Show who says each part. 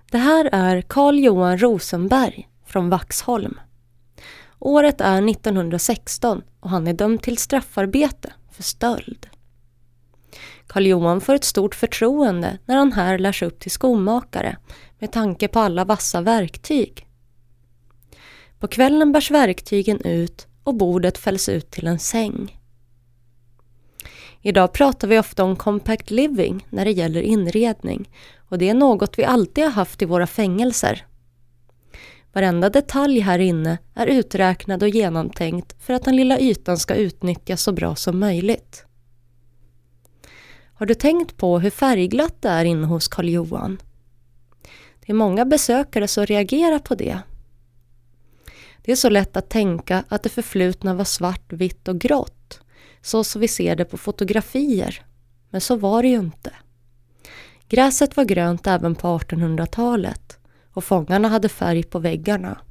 Speaker 1: Det här är Carl Johan Rosenberg från Vaxholm. Året är 1916 och han är dömd till straffarbete för stöld. Carl Johan får ett stort förtroende när han här lärs upp till skomakare med tanke på alla vassa verktyg. På kvällen bärs verktygen ut och bordet fälls ut till en säng. Idag pratar vi ofta om compact living när det gäller inredning och det är något vi alltid har haft i våra fängelser. Varenda detalj här inne är uträknad och genomtänkt för att den lilla ytan ska utnyttjas så bra som möjligt. Har du tänkt på hur färgglatt det är inne hos Carl Johan? Det är många besökare som reagerar på det. Det är så lätt att tänka att det förflutna var svart, vitt och grått, så som vi ser det på fotografier. Men så var det ju inte. Gräset var grönt även på 1800-talet och fångarna hade färg på väggarna.